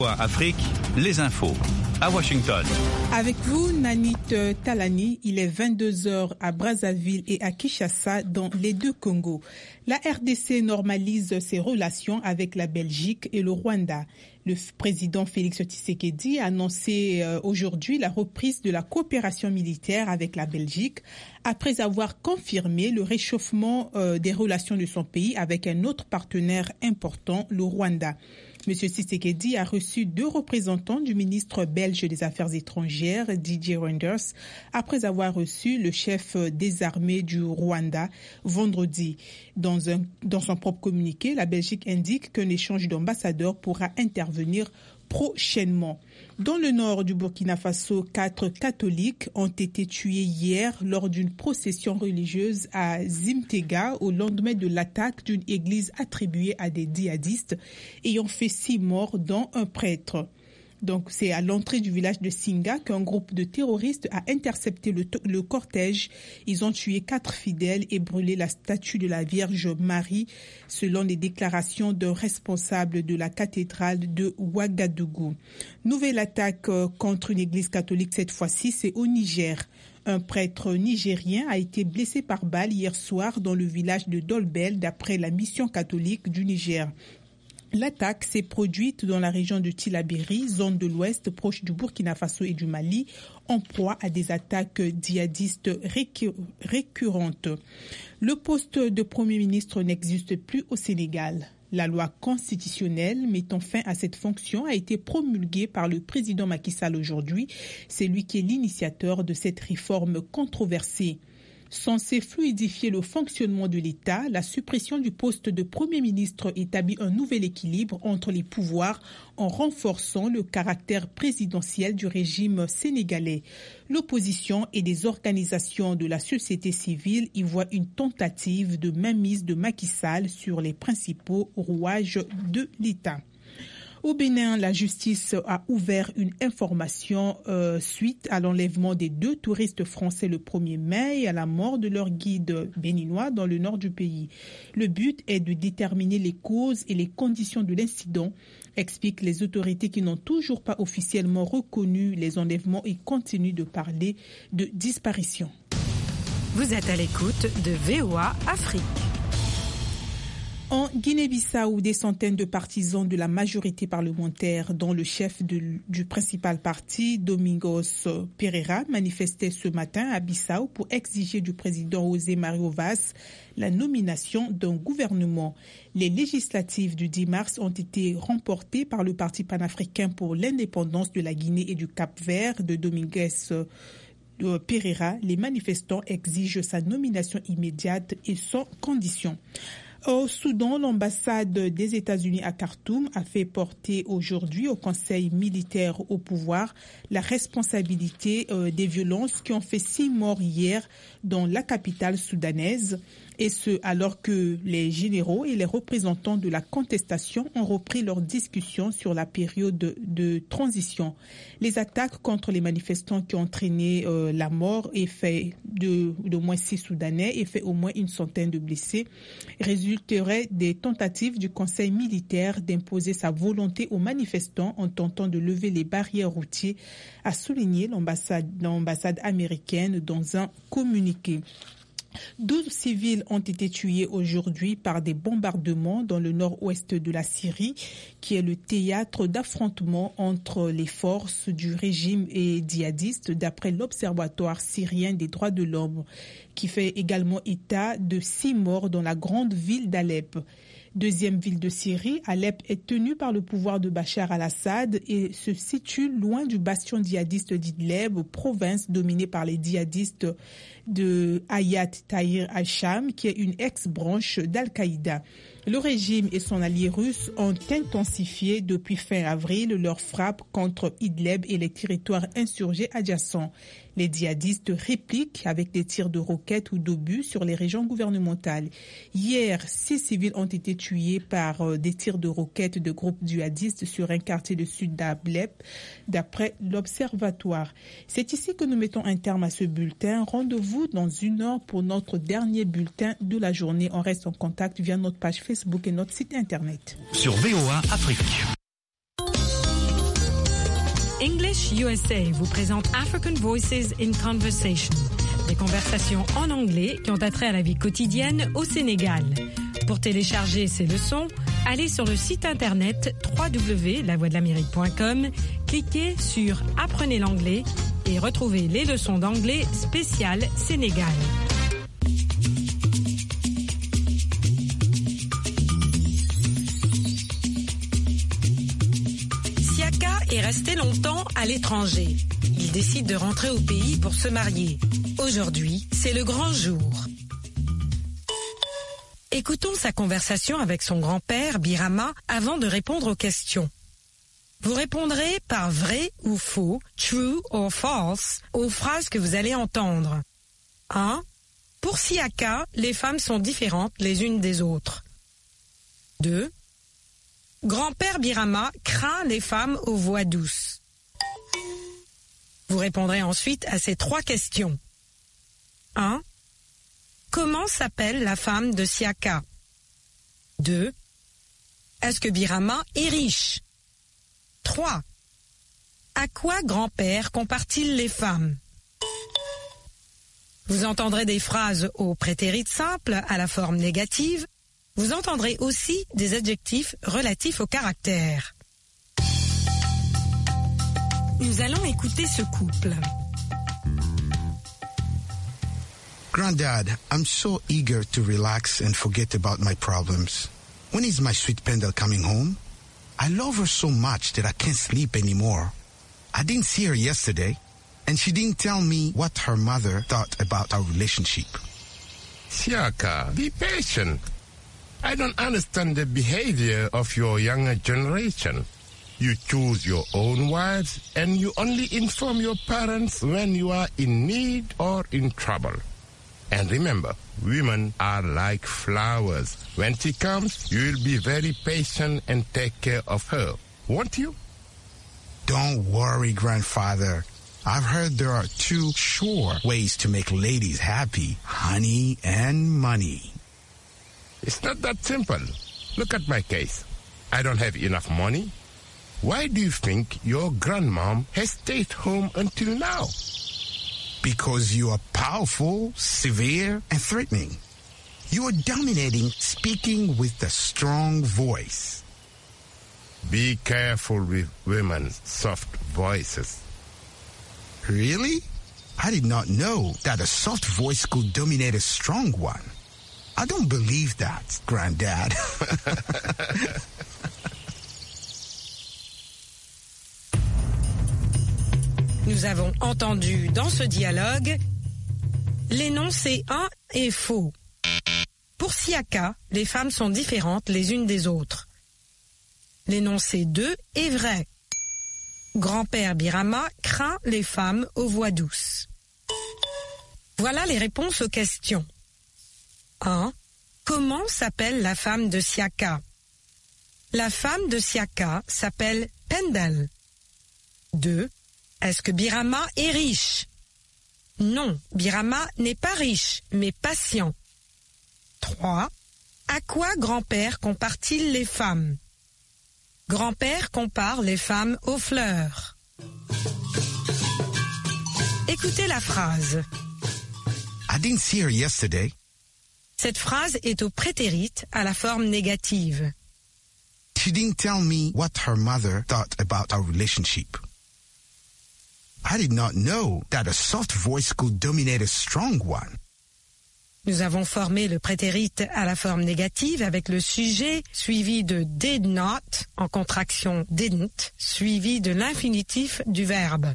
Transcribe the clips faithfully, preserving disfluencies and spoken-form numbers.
Afrique, les infos. À Washington. Avec vous, Nanit Talani, il est vingt-deux heures à Brazzaville et à Kinshasa dans les deux Congos. La R D C normalise ses relations avec la Belgique et le Rwanda. Le président Félix Tshisekedi a annoncé aujourd'hui la reprise de la coopération militaire avec la Belgique après avoir confirmé le réchauffement des relations de son pays avec un autre partenaire important, le Rwanda. M. Tshisekedi a reçu deux représentants du ministre belge des Affaires étrangères, Didier Reynders, après avoir reçu le chef des armées du Rwanda vendredi. Dans, un, dans son propre communiqué, la Belgique indique qu'un échange d'ambassadeurs pourra intervenir prochainement. Dans le nord du Burkina Faso, quatre catholiques ont été tués hier lors d'une procession religieuse à Zimtega au lendemain de l'attaque d'une église attribuée à des djihadistes ayant fait six morts dont un prêtre. Donc, c'est à l'entrée du village de Singa qu'un groupe de terroristes a intercepté le, le cortège. Ils ont tué quatre fidèles et brûlé la statue de la Vierge Marie, selon les déclarations d'un responsable de la cathédrale de Ouagadougou. Nouvelle attaque contre une église catholique, cette fois-ci, c'est au Niger. Un prêtre nigérien a été blessé par balle hier soir dans le village de Dolbel, d'après la mission catholique du Niger. L'attaque s'est produite dans la région de Tillabéri, zone de l'Ouest proche du Burkina Faso et du Mali, en proie à des attaques djihadistes récurrentes. Le poste de Premier ministre n'existe plus au Sénégal. La loi constitutionnelle mettant fin à cette fonction a été promulguée par le président Macky Sall aujourd'hui. C'est lui qui est l'initiateur de cette réforme controversée. Censé fluidifier le fonctionnement de l'État, la suppression du poste de Premier ministre établit un nouvel équilibre entre les pouvoirs en renforçant le caractère présidentiel du régime sénégalais. L'opposition et des organisations de la société civile y voient une tentative de mainmise de Macky Sall sur les principaux rouages de l'État. Au Bénin, la justice a ouvert une information euh, suite à l'enlèvement des deux touristes français le premier mai et à la mort de leur guide béninois dans le nord du pays. Le but est de déterminer les causes et les conditions de l'incident, expliquent les autorités qui n'ont toujours pas officiellement reconnu les enlèvements et continuent de parler de disparition. Vous êtes à l'écoute de V O A Afrique. En Guinée-Bissau, des centaines de partisans de la majorité parlementaire, dont le chef de, du principal parti, Domingos Pereira, manifestaient ce matin à Bissau pour exiger du président José Mario Vaz la nomination d'un gouvernement. Les législatives du dix mars ont été remportées par le Parti panafricain pour l'indépendance de la Guinée et du Cap-Vert de Domingos Pereira. Les manifestants exigent sa nomination immédiate et sans condition. Au Soudan, l'ambassade des États-Unis à Khartoum a fait porter aujourd'hui au Conseil militaire au pouvoir la responsabilité euh, des violences qui ont fait six morts hier dans la capitale soudanaise. Et ce, alors que les généraux et les représentants de la contestation ont repris leurs discussions sur la période de, de transition. Les attaques contre les manifestants qui ont entraîné euh, la mort et fait de, de moins six Soudanais et fait au moins une centaine de blessés résulteraient des tentatives du Conseil militaire d'imposer sa volonté aux manifestants en tentant de lever les barrières routières, a souligné l'ambassade, l'ambassade américaine dans un communiqué. douze civils ont été tués aujourd'hui par des bombardements dans le nord-ouest de la Syrie, qui est le théâtre d'affrontements entre les forces du régime et djihadistes, d'après l'Observatoire syrien des droits de l'homme, qui fait également état de six morts dans la grande ville d'Alep. Deuxième ville de Syrie, Alep est tenue par le pouvoir de Bachar al-Assad et se situe loin du bastion djihadiste d'Idleb, province dominée par les djihadistes de Hayat Tahrir al-Sham, qui est une ex-branche d'Al-Qaïda. Le régime et son allié russe ont intensifié depuis fin avril leurs frappes contre Idleb et les territoires insurgés adjacents. Les djihadistes répliquent avec des tirs de roquettes ou d'obus sur les régions gouvernementales. Hier, six civils ont été tués par des tirs de roquettes de groupes djihadistes sur un quartier du sud d'Alep, d'après l'Observatoire. C'est ici que nous mettons un terme à ce bulletin. Rendez-vous dans une heure pour notre dernier bulletin de la journée. On reste en contact via notre page Facebook et notre site internet. Sur V O A Afrique. English U S A vous présente African Voices in Conversation, des conversations en anglais qui ont attrait à la vie quotidienne au Sénégal. Pour télécharger ces leçons, allez sur le site internet w w w point la voix de l'amérique point com, cliquez sur Apprenez l'anglais et retrouvez les leçons d'anglais spéciales Sénégal. Siaka est resté longtemps à l'étranger. Il décide de rentrer au pays pour se marier. Aujourd'hui, c'est le grand jour. Écoutons sa conversation avec son grand-père, Birama, avant de répondre aux questions. Vous répondrez par vrai ou faux, true or false, aux phrases que vous allez entendre. un. Pour Siaka, les femmes sont différentes les unes des autres. deux. Grand-père Birama craint les femmes aux voix douces. Vous répondrez ensuite à ces trois questions. un. Comment s'appelle la femme de Siaka? deux. Est-ce que Birama est riche? trois. À quoi grand-père compare-t-il les femmes? Vous entendrez des phrases au prétérit simple à la forme négative. Vous entendrez aussi des adjectifs relatifs au caractère. Nous allons écouter ce couple. Granddad, I'm so eager to relax and forget about my problems. When is my sweet Pendle coming home? I love her so much that I can't sleep anymore. I didn't see her yesterday, and she didn't tell me what her mother thought about our relationship. Siaka, be patient. I don't understand the behavior of your younger generation. You choose your own wives, and you only inform your parents when you are in need or in trouble. And remember, women are like flowers. When she comes, you will be very patient and take care of her, won't you? Don't worry, grandfather. I've heard there are two sure ways to make ladies happy, honey and money. It's not that simple. Look at my case. I don't have enough money. Why do you think your grandmom has stayed home until now? Because you are powerful, severe, and threatening. You are dominating, speaking with a strong voice. Be careful with women's soft voices. Really? I did not know that a soft voice could dominate a strong one. I don't believe that, Granddad. Nous avons entendu dans ce dialogue l'énoncé un est faux. Pour Siaka, les femmes sont différentes les unes des autres. L'énoncé deux est vrai. Grand-père Birama craint les femmes aux voix douces. Voilà les réponses aux questions. un. Comment s'appelle la femme de Siaka? La femme de Siaka s'appelle Pendle. deux. Est-ce que Birama est riche? Non, Birama n'est pas riche, mais patient. trois. À quoi grand-père compare-t-il les femmes? Grand-père compare les femmes aux fleurs. Écoutez la phrase. I didn't see her yesterday. Cette phrase est au prétérit à la forme négative. She didn't tell me what her mother thought about our relationship. I did not know that a soft voice could dominate a strong one. Nous avons formé le prétérit à la forme négative avec le sujet suivi de did not en contraction didn't suivi de l'infinitif du verbe.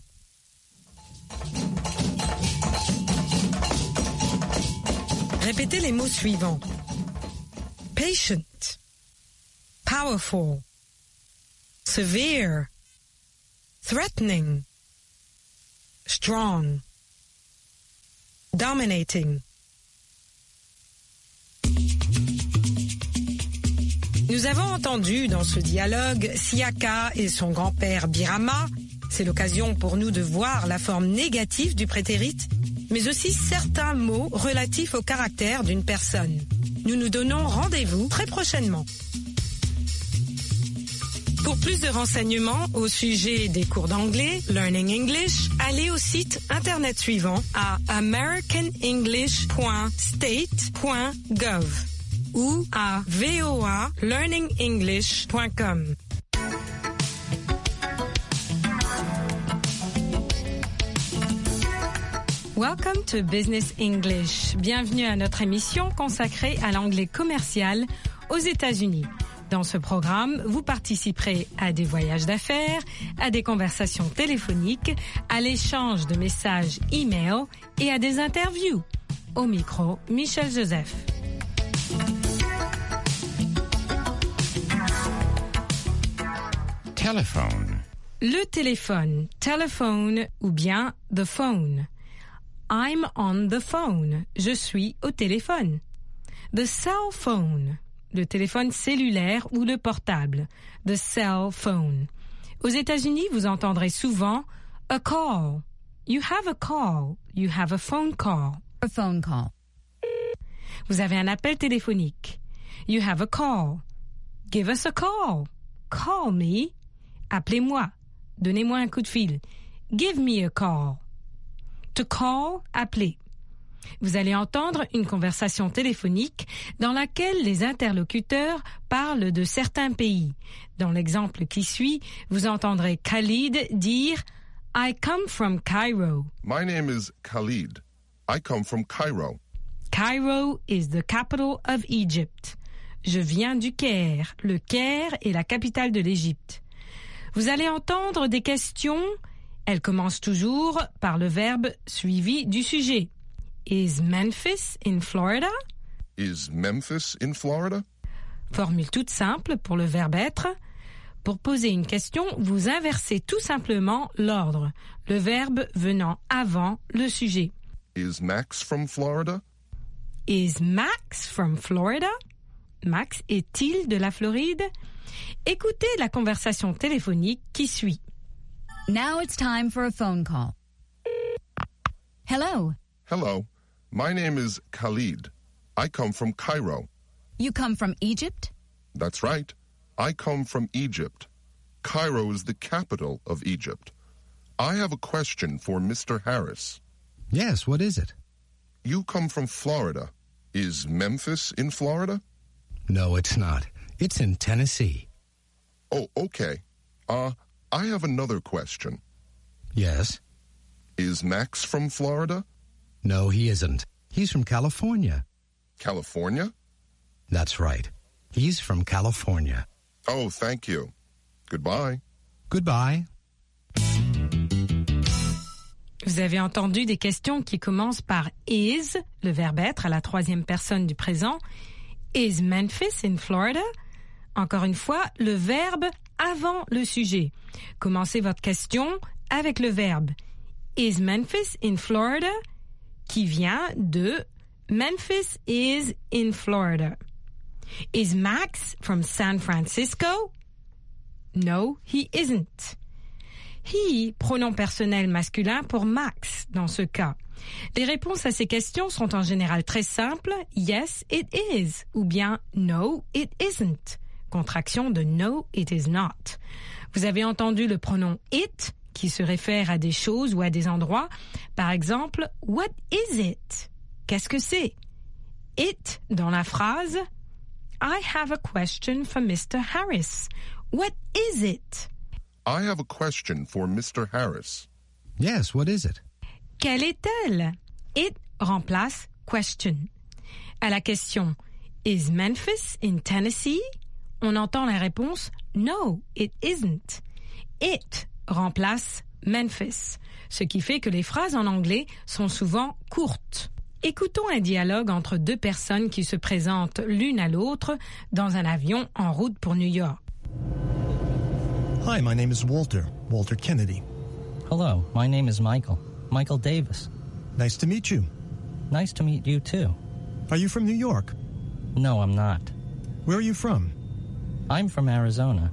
Répétez les mots suivants. Patient, powerful, severe, threatening, strong, dominating. Nous avons entendu dans ce dialogue Siaka et son grand-père Birama. C'est l'occasion pour nous de voir la forme négative du prétérit, mais aussi certains mots relatifs au caractère d'une personne. Nous nous donnons rendez-vous très prochainement. Pour plus de renseignements au sujet des cours d'anglais, Learning English, allez au site internet suivant à american english point state point gov ou à v o a learning english point com. Welcome to Business English. Bienvenue à notre émission consacrée à l'anglais commercial aux États-Unis. Dans ce programme, vous participerez à des voyages d'affaires, à des conversations téléphoniques, à l'échange de messages e-mail et à des interviews. Au micro, Michel Joseph. Telephone. Le téléphone, telephone ou bien the phone. I'm on the phone. Je suis au téléphone. The cell phone. Le téléphone cellulaire ou le portable. The cell phone. Aux États-Unis, vous entendrez souvent a call. You have a call. You have a phone call. A phone call. Vous avez un appel téléphonique. You have a call. Give us a call. Call me. Appelez-moi. Donnez-moi un coup de fil. Give me a call. To call, appeler. Vous allez entendre une conversation téléphonique dans laquelle les interlocuteurs parlent de certains pays. Dans l'exemple qui suit, vous entendrez Khalid dire « I come from Cairo ». My name is Khalid. I come from Cairo. Cairo is the capital of Egypt. Je viens du Caire. Le Caire est la capitale de l'Égypte. Vous allez entendre des questions. Elles commencent toujours par le verbe suivi du sujet. Is Memphis in Florida? Is Memphis in Florida? Formule toute simple pour le verbe être. Pour poser une question, vous inversez tout simplement l'ordre, le verbe venant avant le sujet. Is Max from Florida? Is Max from Florida? Max est-il de la Floride? Écoutez la conversation téléphonique qui suit. Now it's time for a phone call. Hello. Hello. My name is Khalid. I come from Cairo. You come from Egypt? That's right. I come from Egypt. Cairo is the capital of Egypt. I have a question for Mister Harris. Yes, what is it? You come from Florida. Is Memphis in Florida? No, it's not. It's in Tennessee. Oh, okay. Uh, I have another question. Yes? Is Max from Florida? No, he isn't. He's from California. California? That's right. He's from California. Oh, thank you. Goodbye. Goodbye. Vous avez entendu des questions qui commencent par is, le verbe être à la troisième personne du présent. Is Memphis in Florida? Encore une fois, le verbe avant le sujet. Commencez votre question avec le verbe Is Memphis in Florida? Qui vient de Memphis is in Florida. Is Max from San Francisco? No, he isn't. He, pronom personnel masculin pour Max dans ce cas. Les réponses à ces questions sont en général très simples. Yes, it is. Ou bien no, it isn't. Contraction de no, it is not. Vous avez entendu le pronom it qui se réfère à des choses ou à des endroits. Par exemple, what is it? Qu'est-ce que c'est? It dans la phrase I have a question for Mister Harris. What is it? I have a question for Mister Harris. Yes, what is it? Quelle est-elle? It remplace question. À la question Is Memphis in Tennessee? On entend la réponse No, it isn't. It remplace Memphis, ce qui fait que les phrases en anglais sont souvent courtes. Écoutons un dialogue entre deux personnes qui se présentent l'une à l'autre dans un avion en route pour New York. Hi, my name is Walter, Walter Kennedy. Hello, my name is Michael, Michael Davis. Nice to meet you. Nice to meet you too. Are you from New York? No, I'm not. Where are you from? I'm from Arizona.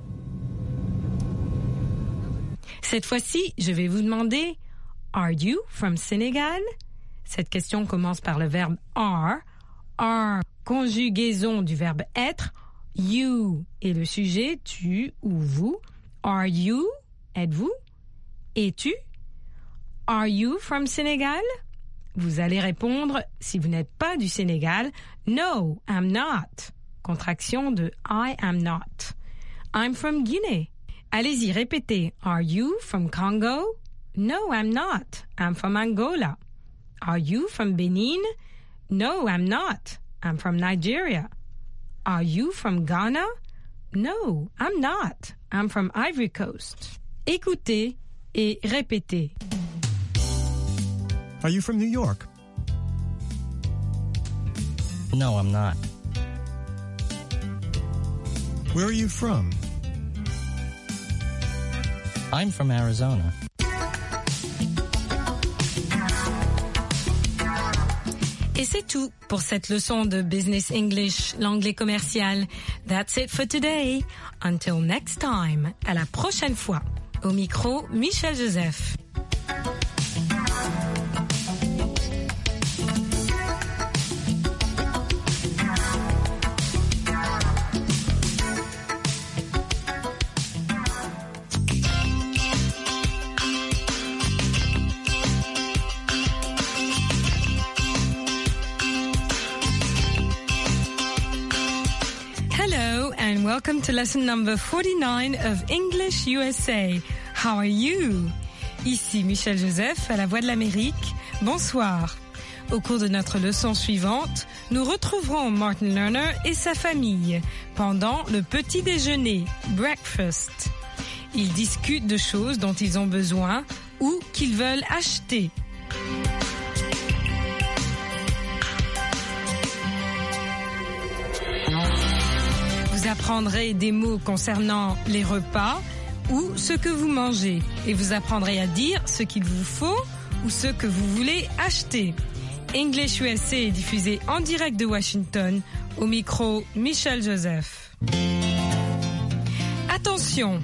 Cette fois-ci, je vais vous demander Are you from Senegal? Cette question commence par le verbe are. Are, conjugaison du verbe être. You est le sujet, tu ou vous. Are you, êtes-vous? Es-tu? Are you from Senegal? Vous allez répondre, si vous n'êtes pas du Sénégal, No, I'm not. Contraction de I am not. I'm from Guinée. Allez-y, répétez. Are you from Congo? No, I'm not. I'm from Angola. Are you from Benin? No, I'm not. I'm from Nigeria. Are you from Ghana? No, I'm not. I'm from Ivory Coast. Écoutez et répétez. Are you from New York? No, I'm not. Where are you from? I'm from Arizona. Et c'est tout pour cette leçon de Business English, l'anglais commercial. That's it for today. Until next time. À la prochaine fois. Au micro, Michel Joseph. And welcome to lesson number forty-nine of English U S A. How are you? Ici Michel Joseph à la Voix de l'Amérique. Bonsoir. Au cours de notre leçon suivante, nous retrouverons Martin Lerner et sa famille pendant le petit déjeuner, breakfast. Ils discutent de choses dont ils ont besoin ou qu'ils veulent acheter. Vous apprendrez des mots concernant les repas ou ce que vous mangez et vous apprendrez à dire ce qu'il vous faut ou ce que vous voulez acheter. English U S A est diffusé en direct de Washington, au micro Michel Joseph. Attention,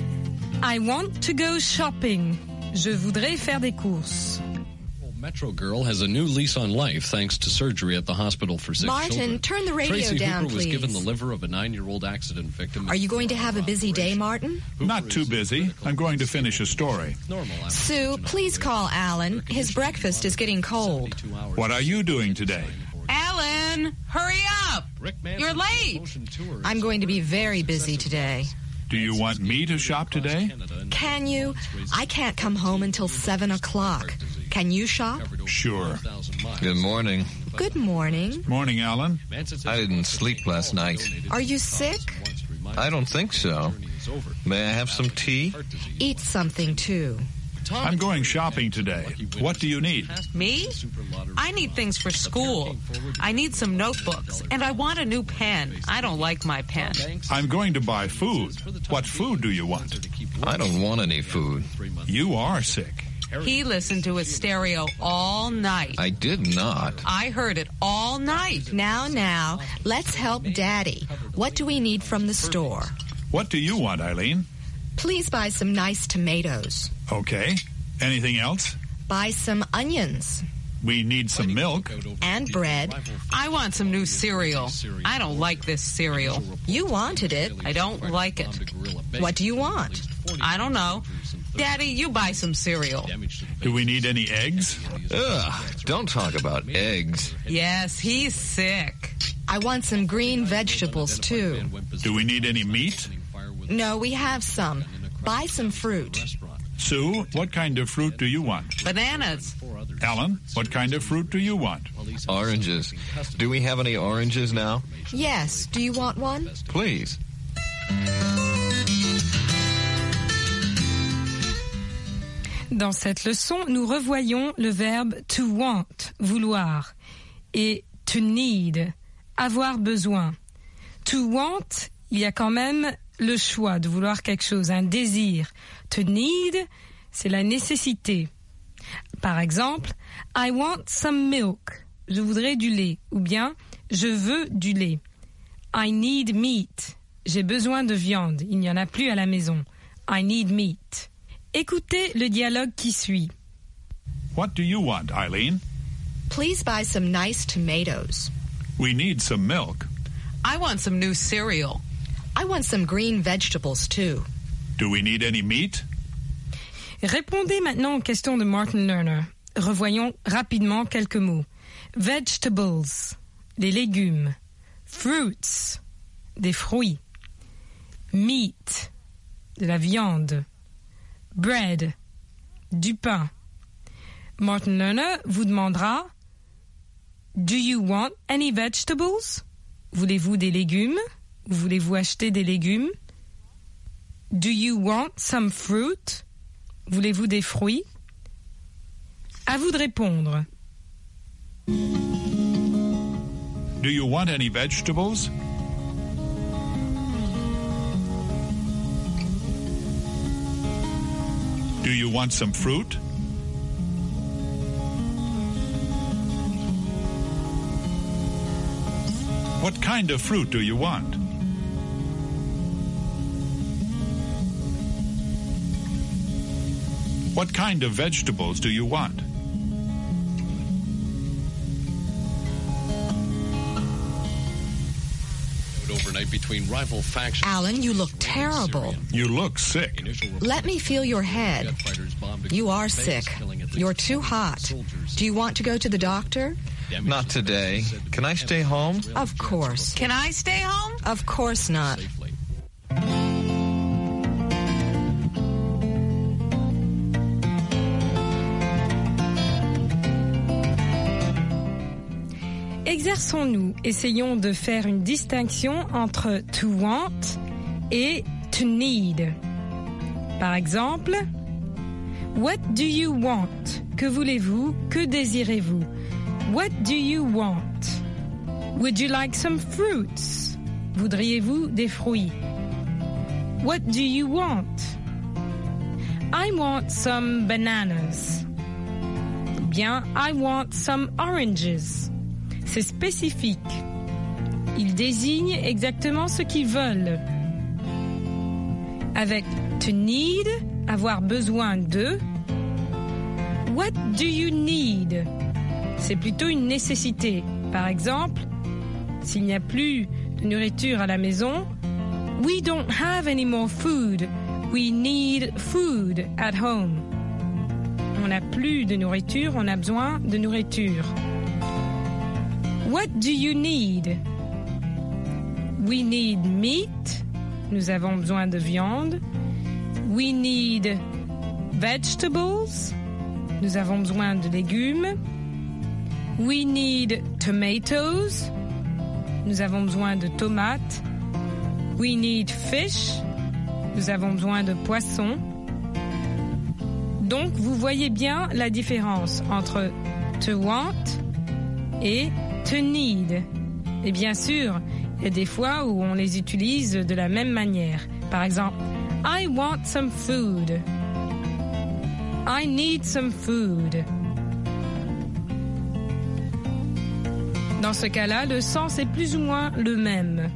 I want to go shopping. Je voudrais faire des courses. Metro Girl has a new lease on life thanks to surgery at the hospital for sick Martin, children. Martin, turn the radio Tracy down, Hooper was please. given the liver of a nine-year-old accident victim. Are you going to have a busy day, Martin? Not too busy. I'm going to finish a story. Sue, please call Alan. His breakfast is getting cold. What are you doing today? Alan, hurry up! You're late. I'm going to be very busy today. Do you want me to shop today? Can you? I can't come home until seven o'clock. Can you shop? Sure. Good morning. Good morning. Morning, Alan. I didn't sleep last night. Are you sick? I don't think so. May I have some tea? Eat something, too. I'm going shopping today. What do you need? Me? I need things for school. I need some notebooks, and I want a new pen. I don't like my pen. I'm going to buy food. What food do you want? I don't want any food. You are sick. He listened to his stereo all night. I did not. I heard it all night. Now, now, let's help Daddy. What do we need from the store? What do you want, Eileen? Please buy some nice tomatoes. Okay. Anything else? Buy some onions. We need some milk. And bread. I want some new cereal. I don't like this cereal. You wanted it. I don't like it. What do you want? I don't know. Daddy, you buy some cereal. Do we need any eggs? Ugh, don't talk about eggs. Yes, he's sick. I want some green vegetables, too. Do we need any meat? No, we have some. Buy some fruit. Sue, what kind of fruit do you want? Bananas. Alan, what kind of fruit do you want? Oranges. Do we have any oranges now? Yes. Do you want one? Please. Dans cette leçon, nous revoyons le verbe to want, vouloir, et to need, avoir besoin. To want, il y a quand même le choix de vouloir quelque chose, un désir. To need, c'est la nécessité. Par exemple, I want some milk. Je voudrais du lait. Ou bien, je veux du lait. I need meat. J'ai besoin de viande. Il n'y en a plus à la maison. I need meat. Écoutez le dialogue qui suit. What do you want, Eileen? Please buy some nice tomatoes. We need some milk. I want some new cereal. I want some green vegetables too. Do we need any meat? Répondez maintenant aux questions de Martin Lerner. Revoyons rapidement quelques mots. Vegetables, des légumes. Fruits, des fruits. Meat, de la viande. Bread, du pain. Martin Lerner vous demandera Do you want any vegetables? Voulez-vous des légumes? Voulez-vous acheter des légumes? Do you want some fruit? Voulez-vous des fruits? À vous de répondre. Do you want any vegetables? Do you want some fruit? What kind of fruit do you want? What kind of vegetables do you want? Overnight between rival factions. Alan, you look terrible. You look sick. Let me feel your head. You are sick. You're too hot. Do you want to go to the doctor? Not today. Can I stay home? Of course. Can I stay home? Of course not. Exerçons-nous, essayons de faire une distinction entre to want et to need. Par exemple, what do you want? Que voulez-vous? Que désirez-vous? What do you want? Would you like some fruits? Voudriez-vous des fruits? What do you want? I want some bananas. Bien, I want some oranges. C'est spécifique. Ils désignent exactement ce qu'ils veulent. Avec to need, avoir besoin de. What do you need? C'est plutôt une nécessité. Par exemple, s'il n'y a plus de nourriture à la maison, we don't have any more food. We need food at home. On n'a plus de nourriture, on a besoin de nourriture. What do you need? We need meat. Nous avons besoin de viande. We need vegetables. Nous avons besoin de légumes. We need tomatoes. Nous avons besoin de tomates. We need fish. Nous avons besoin de poissons. Donc, vous voyez bien la différence entre to want et to need. Et bien sûr, il y a des fois où on les utilise de la même manière. Par exemple, I want some food. I need some food. Dans ce cas-là, le sens est plus ou moins le même.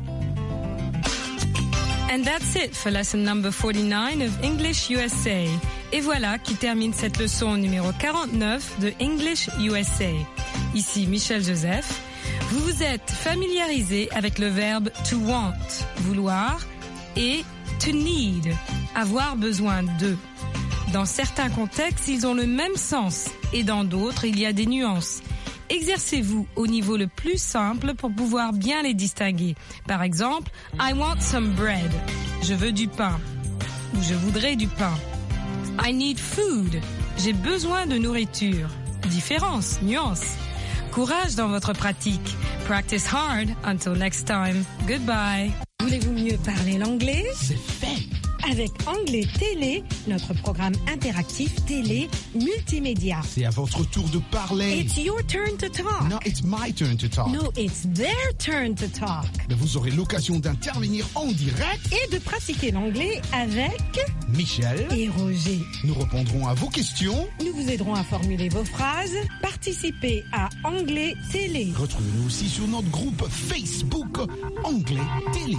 And that's it for lesson number forty-nine of English U S A. Et voilà qui termine cette leçon numéro quarante-neuf de English U S A. Ici Michel Joseph. Vous vous êtes familiarisé avec le verbe to want, vouloir, et to need, avoir besoin de. Dans certains contextes, ils ont le même sens, et dans d'autres, il y a des nuances. Exercez-vous au niveau le plus simple pour pouvoir bien les distinguer. Par exemple, I want some bread. Je veux du pain. Ou je voudrais du pain. I need food. J'ai besoin de nourriture. Différence, nuance. Courage dans votre pratique. Practice hard. Until next time. Goodbye. Voulez-vous mieux parler l'anglais? C'est fait. Avec Anglais Télé, notre programme interactif télé multimédia. C'est à votre tour de parler. It's your turn to talk. No, it's my turn to talk. No, it's their turn to talk. Mais vous aurez l'occasion d'intervenir en direct et de pratiquer l'anglais avec Michel et Roger. Nous répondrons à vos questions. Nous vous aiderons à formuler vos phrases. Participez à Anglais Télé. Retrouvez-nous aussi sur notre groupe Facebook Anglais Télé.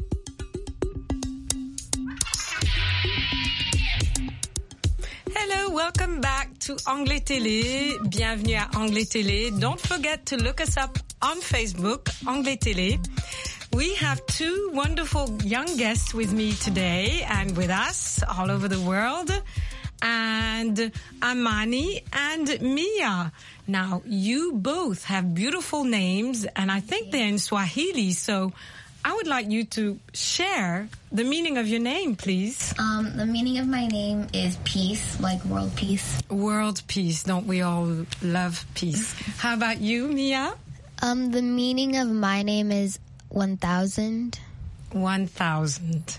Hello, welcome back to Anglais Télé. Bienvenue à Anglais Télé. Don't forget to look us up on Facebook, Anglais Télé. We have two wonderful young guests with me today and with us all over the world. And Amani and Mia. Now, you both have beautiful names, and I think they're in Swahili, so I would like you to share the meaning of your name, please. Um, the meaning of my name is peace, like world peace. World peace. Don't we all love peace? How about you, Mia? Um, the meaning of my name is one thousand. one thousand.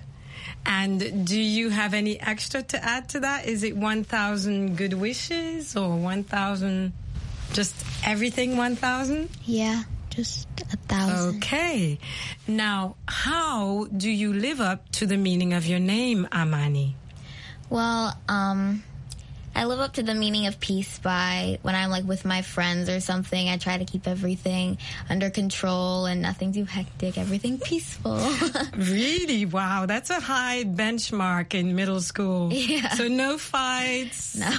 And do you have any extra to add to that? Is it one thousand good wishes or one thousand, just everything one thousand? Yeah, just a thousand. Okay. Now, how do you live up to the meaning of your name, Amani? Well, um, I live up to the meaning of peace by when I'm like with my friends or something, I try to keep everything under control and nothing too hectic, everything peaceful. Really? Wow. That's a high benchmark in middle school. Yeah. So no fights? No.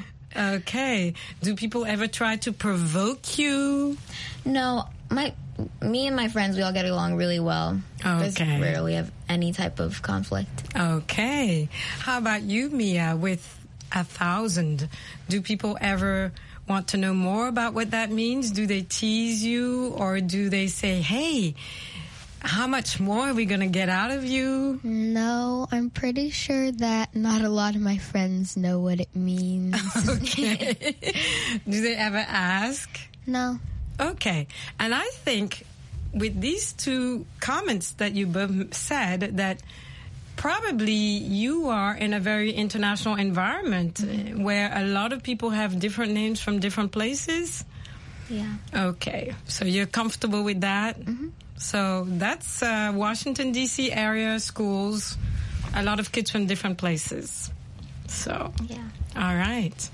Okay. Do people ever try to provoke you? No. My, me and my friends, we all get along really well. Okay. There's rarely have any type of conflict. Okay. How about you, Mia, with a thousand? Do people ever want to know more about what that means? Do they tease you, or do they say, hey, how much more are we going to get out of you? No, I'm pretty sure that not a lot of my friends know what it means. Okay. Do they ever ask? No. Okay. And I think with these two comments that you both said, that probably you are in a very international environment mm-hmm. where a lot of people have different names from different places. Yeah. Okay. So you're comfortable with that? Mm-hmm. So that's uh, Washington, D C area schools, a lot of kids from different places. So, yeah. All right.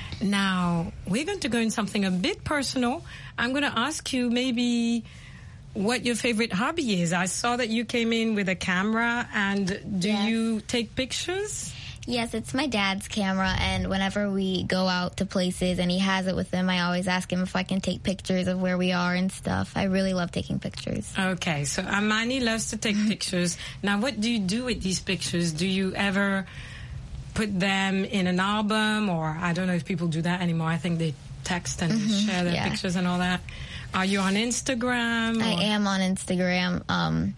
Now, we're going to go in something a bit personal. I'm going to ask you maybe what your favorite hobby is. I saw that you came in with a camera, and do yes. you take pictures? Yes, it's my dad's camera, and whenever we go out to places and he has it with him, I always ask him if I can take pictures of where we are and stuff. I really love taking pictures. Okay, so Amani loves to take pictures. Now, what do you do with these pictures? Do you ever put them in an album, or I don't know if people do that anymore. I think they text and mm-hmm. share their yeah. pictures and all that. Are you on Instagram? Or? I am on Instagram. Um,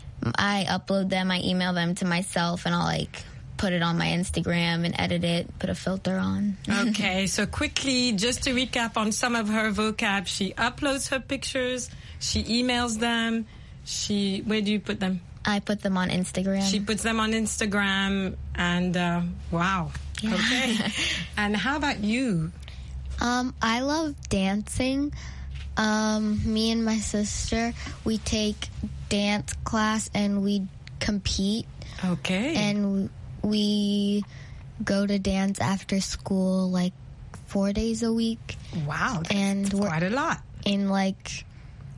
I upload them, I email them to myself, and I'll like put it on my Instagram and edit it, put a filter on. Okay, so quickly, just to recap on some of her vocab, she uploads her pictures, she emails them, she, where do you put them? I put them on Instagram. She puts them on Instagram, and uh, wow. Yeah. Okay. And how about you? Um, I love dancing. Um, me and my sister, we take dance class and we compete. Okay. And we go to dance after school like four days a week. Wow, that's and we're quite a lot. In like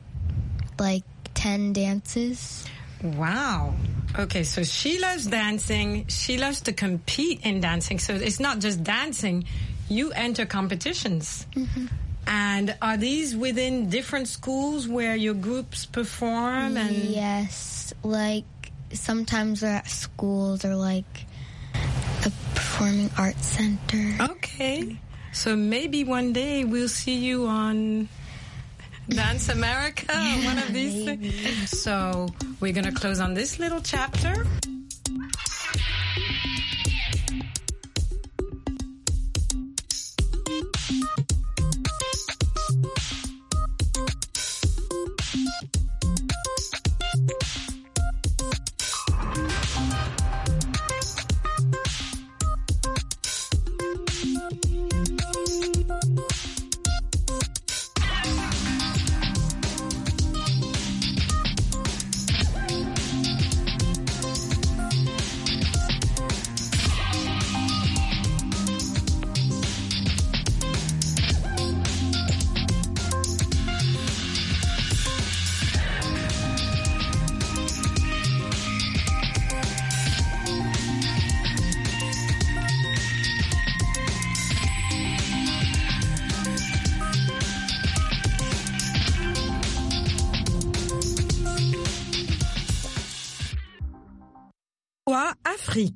like ten dances. Wow. Okay, so she loves dancing. She loves to compete in dancing. So it's not just dancing. You enter competitions. Mm-hmm. And are these within different schools where your groups perform? And yes. Like sometimes they're at schools or like a performing arts center. Okay. So maybe one day we'll see you on Dance America, yeah, one of these maybe. things. So we're going to close on this little chapter.